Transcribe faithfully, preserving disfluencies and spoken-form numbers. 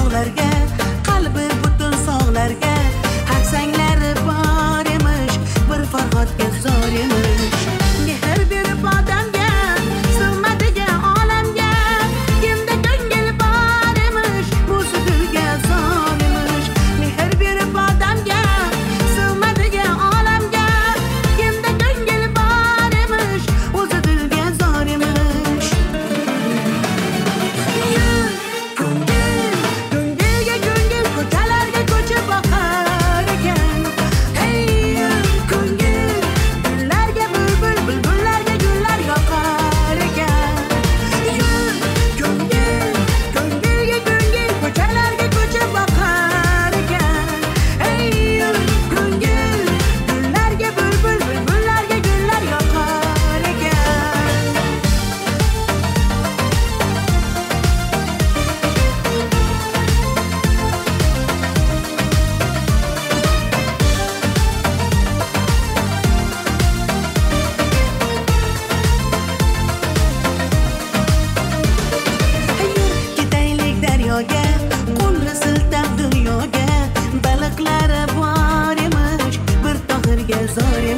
tog'larga, qalbi butun sog'larga haq sanglari bor emish, bir farhodga zor emish. Mehr berib odamga, sig'madiga olamga, kimda ko'ngil bor emish, bu dilga zor emish. Mehr berib odamga, sig'madiga olamga, kimda ko'ngil bor emish, o'zi dilga zor emish. Ko'ngil, ko'ngilga ko'ngil ko'chalarga ko'chib boqar ekan. Hey, ko'ngil, gullarga bulbul, bulbullarga gullar yoqar ekan. Ko'ngil, ko'ngilga ko'ngil ko'chalarga ko'chib boqar ekan. Hey, ko'ngil, gullarga bulbul, bulbullarga gullar yoqar ekan. Ketaylik daryoga, qo'lni siltab dunyoga, baliqlari bor emish, bir tohirga zor